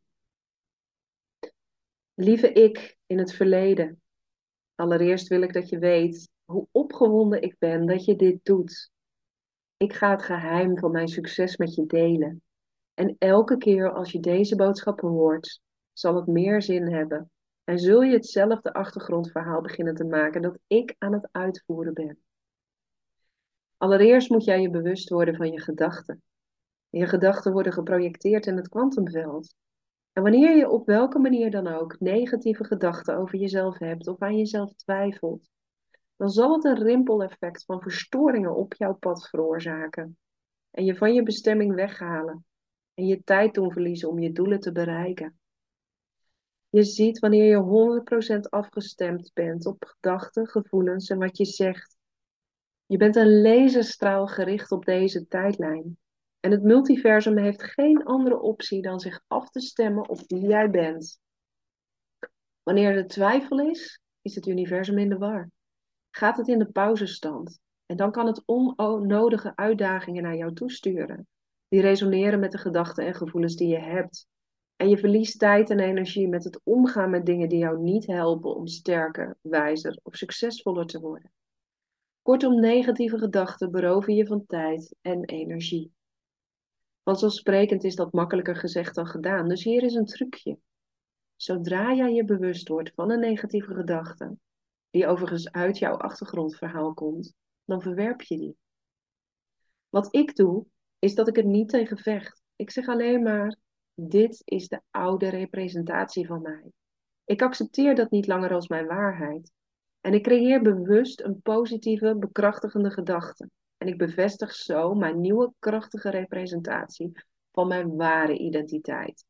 Lieve ik in het verleden. Allereerst wil ik dat je weet hoe opgewonden ik ben dat je dit doet. Ik ga het geheim van mijn succes met je delen. En elke keer als je deze boodschappen hoort, zal het meer zin hebben. En zul je hetzelfde achtergrondverhaal beginnen te maken dat ik aan het uitvoeren ben. Allereerst moet jij je bewust worden van je gedachten. Je gedachten worden geprojecteerd in het kwantumveld. En wanneer je op welke manier dan ook negatieve gedachten over jezelf hebt of aan jezelf twijfelt, dan zal het een rimpeleffect van verstoringen op jouw pad veroorzaken. En je van je bestemming weghalen. En je tijd doen verliezen om je doelen te bereiken. Je ziet wanneer je honderd procent afgestemd bent op gedachten, gevoelens en wat je zegt. Je bent een laserstraal gericht op deze tijdlijn. En het multiversum heeft geen andere optie dan zich af te stemmen op wie jij bent. Wanneer er twijfel is, is het universum in de war. Gaat het in de pauzestand. En dan kan het onnodige uitdagingen naar jou toesturen. Die resoneren met de gedachten en gevoelens die je hebt. En je verliest tijd en energie met het omgaan met dingen die jou niet helpen om sterker, wijzer of succesvoller te worden. Kortom, negatieve gedachten beroven je van tijd en energie. Vanzelfsprekend is dat makkelijker gezegd dan gedaan, dus hier is een trucje. Zodra jij je bewust wordt van een negatieve gedachte, die overigens uit jouw achtergrondverhaal komt, dan verwerp je die. Wat ik doe, is dat ik het niet tegen vecht. Ik zeg alleen maar, dit is de oude representatie van mij. Ik accepteer dat niet langer als mijn waarheid. En ik creëer bewust een positieve, bekrachtigende gedachte. En ik bevestig zo mijn nieuwe krachtige representatie van mijn ware identiteit.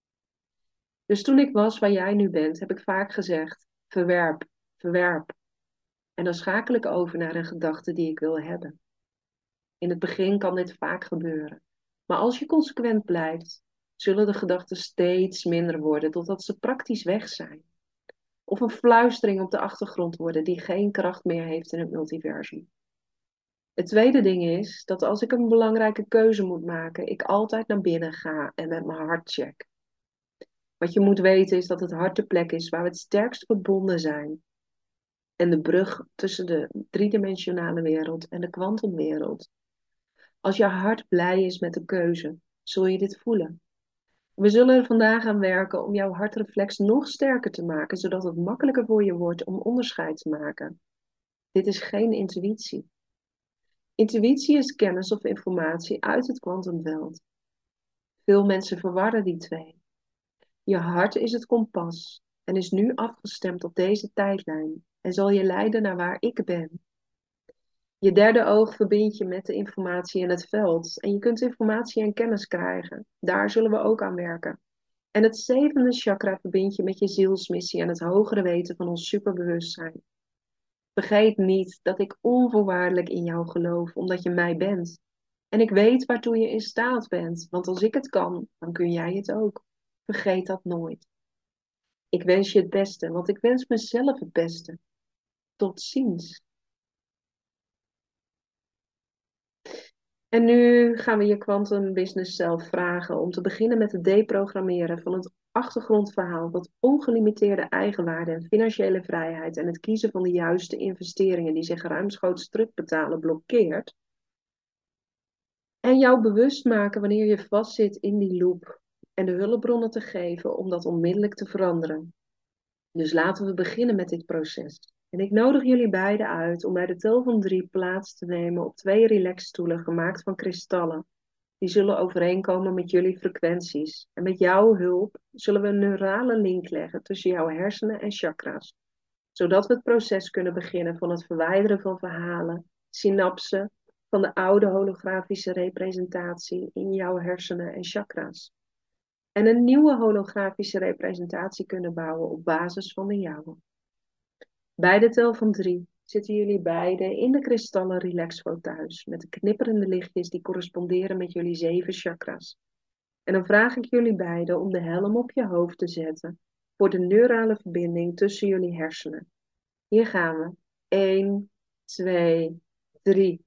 Dus toen ik was waar jij nu bent, heb ik vaak gezegd, verwerp, verwerp. En dan schakel ik over naar een gedachte die ik wil hebben. In het begin kan dit vaak gebeuren. Maar als je consequent blijft, zullen de gedachten steeds minder worden totdat ze praktisch weg zijn. Of een fluistering op de achtergrond worden die geen kracht meer heeft in het multiversum. Het tweede ding is dat als ik een belangrijke keuze moet maken, ik altijd naar binnen ga en met mijn hart check. Wat je moet weten is dat het hart de plek is waar we het sterkst verbonden zijn. En de brug tussen de driedimensionale wereld en de kwantumwereld. Als je hart blij is met de keuze, zul je dit voelen. We zullen er vandaag aan werken om jouw hartreflex nog sterker te maken, zodat het makkelijker voor je wordt om onderscheid te maken. Dit is geen intuïtie. Intuïtie is kennis of informatie uit het kwantumveld. Veel mensen verwarren die twee. Je hart is het kompas en is nu afgestemd op deze tijdlijn en zal je leiden naar waar ik ben. Je derde oog verbindt je met de informatie in het veld en je kunt informatie en kennis krijgen. Daar zullen we ook aan werken. En het zevende chakra verbindt je met je zielsmissie en het hogere weten van ons superbewustzijn. Vergeet niet dat ik onvoorwaardelijk in jou geloof, omdat je mij bent. En ik weet waartoe je in staat bent, want als ik het kan, dan kun jij het ook. Vergeet dat nooit. Ik wens je het beste, want ik wens mezelf het beste. Tot ziens. En nu gaan we je Quantum Business zelf vragen om te beginnen met het deprogrammeren van het achtergrondverhaal dat ongelimiteerde eigenwaarde en financiële vrijheid en het kiezen van de juiste investeringen die zich ruimschoots terugbetalen blokkeert. En jou bewust maken wanneer je vastzit in die loop en de hulpbronnen te geven om dat onmiddellijk te veranderen. Dus laten we beginnen met dit proces. En ik nodig jullie beiden uit om bij de tel van drie plaats te nemen op twee relaxstoelen gemaakt van kristallen. Die zullen overeenkomen met jullie frequenties. En met jouw hulp zullen we een neurale link leggen tussen jouw hersenen en chakra's. Zodat we het proces kunnen beginnen van het verwijderen van verhalen, synapsen, van de oude holografische representatie in jouw hersenen en chakra's. En een nieuwe holografische representatie kunnen bouwen op basis van de jouwe. Bij de tel van drie zitten jullie beiden in de kristallen relaxfoto's met de knipperende lichtjes die corresponderen met jullie zeven chakras. En dan vraag ik jullie beiden om de helm op je hoofd te zetten voor de neurale verbinding tussen jullie hersenen. Hier gaan we. één, twee, drie.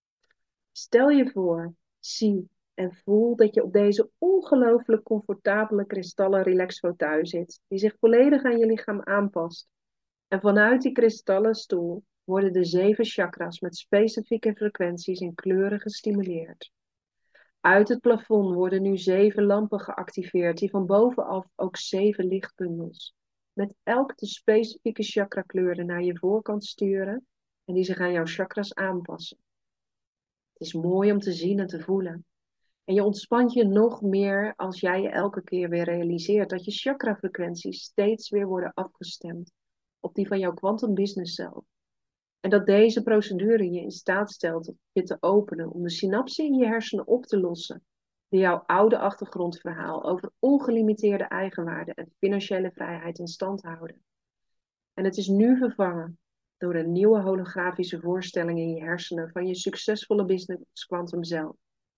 Stel je voor, zie en voel dat je op deze ongelooflijk comfortabele kristallen relaxfoto zit, die zich volledig aan je lichaam aanpast. En vanuit die kristallen stoel worden de zeven chakras met specifieke frequenties en kleuren gestimuleerd. Uit het plafond worden nu zeven lampen geactiveerd, die van bovenaf ook zeven lichtbundels, met elk de specifieke chakrakleuren naar je voorkant sturen en die zich aan jouw chakras aanpassen. Het is mooi om te zien en te voelen. En je ontspant je nog meer als jij je elke keer weer realiseert dat je chakrafrequenties steeds weer worden afgestemd op die van jouw quantum business zelf. En dat deze procedure je in staat stelt je te openen om de synapsen in je hersenen op te lossen, die jouw oude achtergrondverhaal over ongelimiteerde eigenwaarde en financiële vrijheid in stand houden. En het is nu vervangen door een nieuwe holografische voorstelling in je hersenen van je succesvolle business quantum zelf.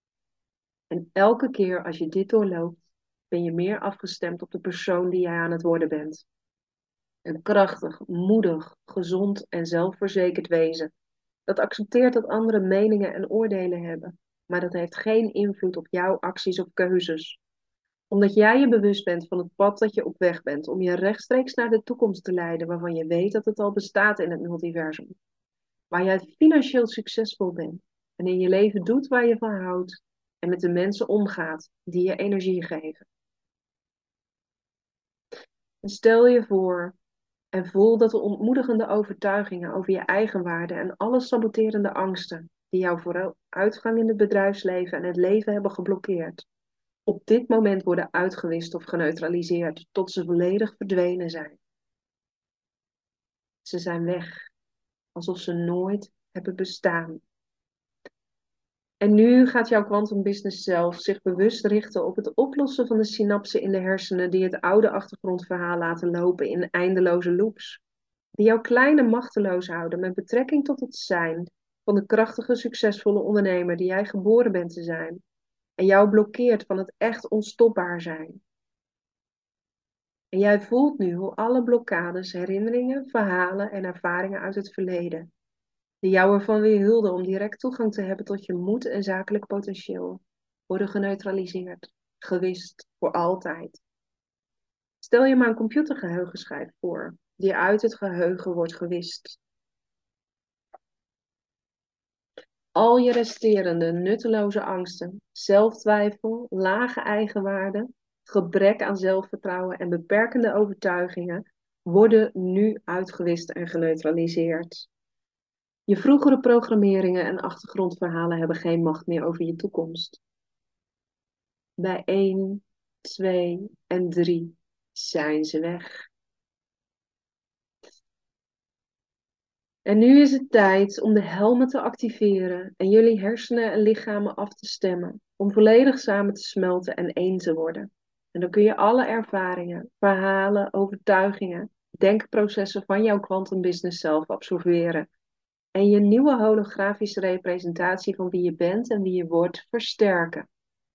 En elke keer als je dit doorloopt, ben je meer afgestemd op de persoon die jij aan het worden bent. Een krachtig, moedig, gezond en zelfverzekerd wezen. Dat accepteert dat anderen meningen en oordelen hebben, maar dat heeft geen invloed op jouw acties of keuzes. Omdat jij je bewust bent van het pad dat je op weg bent om je rechtstreeks naar de toekomst te leiden waarvan je weet dat het al bestaat in het multiversum. Waar jij financieel succesvol bent en in je leven doet waar je van houdt en met de mensen omgaat die je energie geven. En stel je voor en voel dat de ontmoedigende overtuigingen over je eigen waarde en alle saboterende angsten die jouw vooruitgang in het bedrijfsleven en het leven hebben geblokkeerd, op dit moment worden uitgewist of geneutraliseerd tot ze volledig verdwenen zijn. Ze zijn weg, alsof ze nooit hebben bestaan. En nu gaat jouw quantum business zelf zich bewust richten op het oplossen van de synapsen in de hersenen die het oude achtergrondverhaal laten lopen in eindeloze loops. Die jou klein en machteloos houden met betrekking tot het zijn van de krachtige, succesvolle ondernemer die jij geboren bent te zijn. En jou blokkeert van het echt onstopbaar zijn. En jij voelt nu hoe alle blokkades, herinneringen, verhalen en ervaringen uit het verleden, die jou ervan weerhielden om direct toegang te hebben tot je moed en zakelijk potentieel, worden geneutraliseerd, gewist, voor altijd. Stel je maar een computergeheugenschijf voor, die uit het geheugen wordt gewist. Al je resterende nutteloze angsten, zelftwijfel, lage eigenwaarde, gebrek aan zelfvertrouwen en beperkende overtuigingen worden nu uitgewist en geneutraliseerd. Je vroegere programmeringen en achtergrondverhalen hebben geen macht meer over je toekomst. Bij één, twee en drie zijn ze weg. En nu is het tijd om de helmen te activeren en jullie hersenen en lichamen af te stemmen, om volledig samen te smelten en één te worden. En dan kun je alle ervaringen, verhalen, overtuigingen, denkprocessen van jouw quantum business zelf absorberen. En je nieuwe holografische representatie van wie je bent en wie je wordt versterken.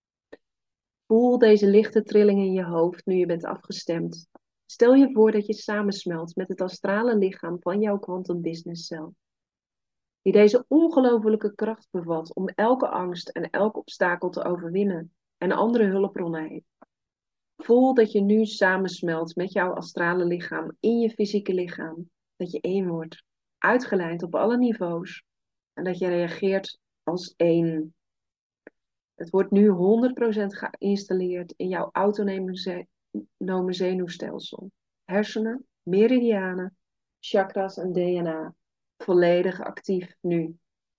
Voel deze lichte trilling in je hoofd nu je bent afgestemd. Stel je voor dat je samensmelt met het astrale lichaam van jouw quantum business zelf. Die deze ongelofelijke kracht bevat om elke angst en elk obstakel te overwinnen en andere hulpbronnen heeft. Voel dat je nu samensmelt met jouw astrale lichaam in je fysieke lichaam. Dat je één wordt, uitgelijnd op alle niveaus. En dat je reageert als één. Het wordt nu honderd procent geïnstalleerd in jouw autonome zenuwstelsel. Hersenen, meridianen, chakras en D N A. Volledig actief nu.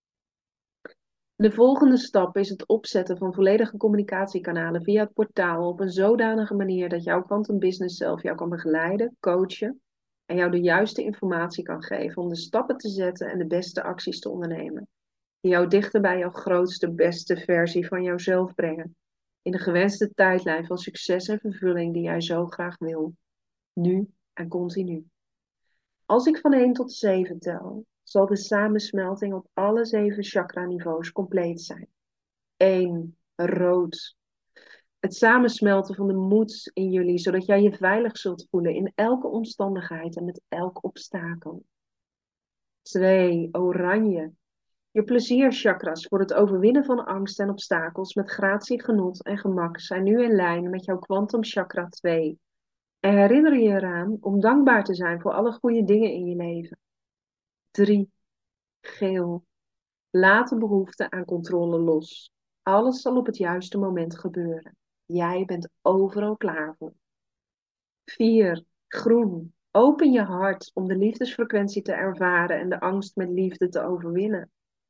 De volgende stap is het opzetten van volledige communicatiekanalen via het portaal op een zodanige manier dat jouw quantum business zelf jou kan begeleiden, coachen en jou de juiste informatie kan geven om de stappen te zetten en de beste acties te ondernemen. Die jou dichter bij jouw grootste, beste versie van jouzelf brengen. In de gewenste tijdlijn van succes en vervulling die jij zo graag wil. Nu en continu. Als ik van één tot zeven tel, zal de samensmelting op alle zeven chakra-niveaus compleet zijn. één. Rood. Het samensmelten van de moed in jullie, zodat jij je veilig zult voelen in elke omstandigheid en met elk obstakel. twee. Oranje. Je plezierchakras voor het overwinnen van angst en obstakels met gratie, genot en gemak zijn nu in lijn met jouw quantum chakra twee. En herinner je eraan om dankbaar te zijn voor alle goede dingen in je leven. drie. Geel. Laat de behoefte aan controle los. Alles zal op het juiste moment gebeuren. Jij bent overal klaar voor. vier. Groen. Open je hart om de liefdesfrequentie te ervaren en de angst met liefde te overwinnen.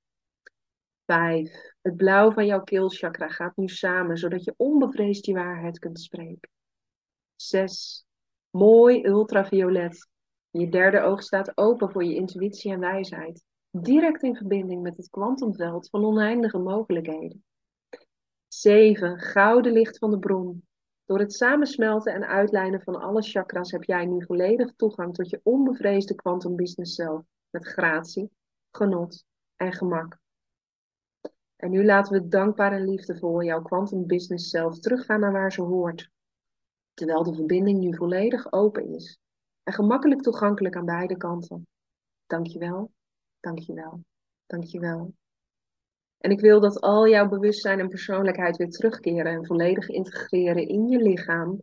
vijf. Het blauw van jouw keelchakra gaat nu samen, zodat je onbevreesd je waarheid kunt spreken. zes. Mooi ultraviolet. Je derde oog staat open voor je intuïtie en wijsheid. Direct in verbinding met het kwantumveld van oneindige mogelijkheden. zeven. Gouden licht van de bron. Door het samensmelten en uitlijnen van alle chakras heb jij nu volledig toegang tot je onbevreesde quantum business zelf. Met gratie, genot en gemak. En nu laten we dankbaar en liefdevol jouw quantum business zelf teruggaan naar waar ze hoort. Terwijl de verbinding nu volledig open is. En gemakkelijk toegankelijk aan beide kanten. Dankjewel, dankjewel, dankjewel. En ik wil dat al jouw bewustzijn en persoonlijkheid weer terugkeren en volledig integreren in je lichaam.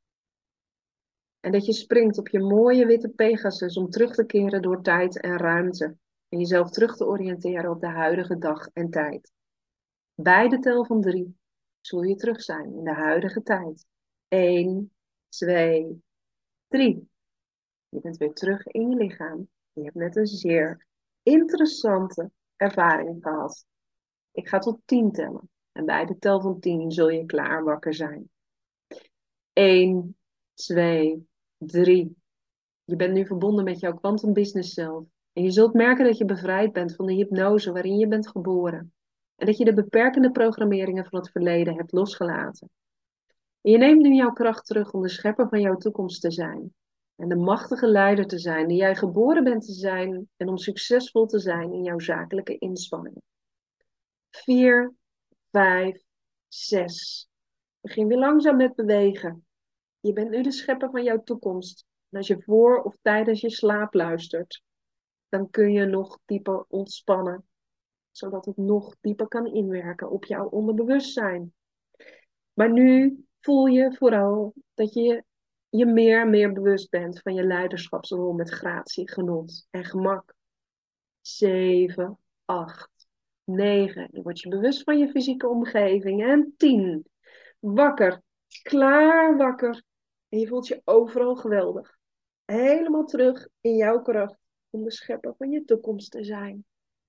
En dat je springt op je mooie witte Pegasus om terug te keren door tijd en ruimte. En jezelf terug te oriënteren op de huidige dag en tijd. Bij de tel van drie zul je terug zijn in de huidige tijd. Eén, twee, drie. Je bent weer terug in je lichaam. Je hebt net een zeer interessante ervaring gehad. Ik ga tot tien tellen. En bij de tel van tien zul je klaar wakker zijn. Eén, twee, drie. Je bent nu verbonden met jouw quantum business zelf. En je zult merken dat je bevrijd bent van de hypnose waarin je bent geboren. En dat je de beperkende programmeringen van het verleden hebt losgelaten. En je neemt nu jouw kracht terug om de schepper van jouw toekomst te zijn. En de machtige leider te zijn die jij geboren bent te zijn. En om succesvol te zijn in jouw zakelijke inspanningen. Vier, vijf, zes. Begin weer langzaam met bewegen. Je bent nu de schepper van jouw toekomst. En als je voor of tijdens je slaap luistert, dan kun je nog dieper ontspannen. Zodat het nog dieper kan inwerken op jouw onderbewustzijn. Maar nu voel je vooral dat je je meer en meer bewust bent van je leiderschapsrol met gratie, genot en gemak. Zeven, acht, negen. Dan word je bewust van je fysieke omgeving. En tien. Wakker. Klaar wakker. En je voelt je overal geweldig. Helemaal terug in jouw kracht om de schepper van je toekomst te zijn.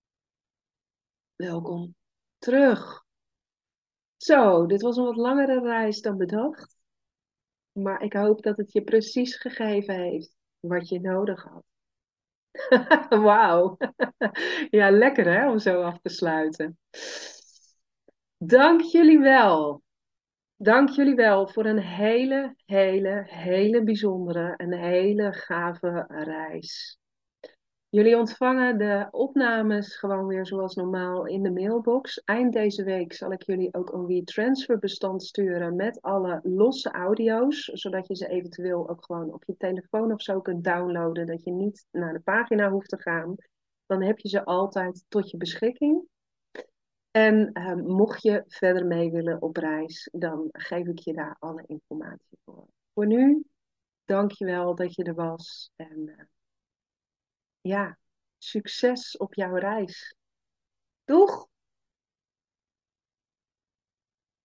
Welkom terug. Zo, dit was een wat langere reis dan bedacht. Maar ik hoop dat het je precies gegeven heeft wat je nodig had. Wauw. Ja, lekker hè, om zo af te sluiten. Dank jullie wel. Dank jullie wel voor een hele, hele, hele bijzondere en hele gave reis. Jullie ontvangen de opnames gewoon weer zoals normaal in de mailbox. Eind deze week zal ik jullie ook een WeTransfer bestand sturen met alle losse audio's. Zodat je ze eventueel ook gewoon op je telefoon of zo kunt downloaden. Dat je niet naar de pagina hoeft te gaan. Dan heb je ze altijd tot je beschikking. En uh, mocht je verder mee willen op reis, dan geef ik je daar alle informatie voor. Voor nu, dank je wel dat je er was. En uh, ja, succes op jouw reis. Doeg!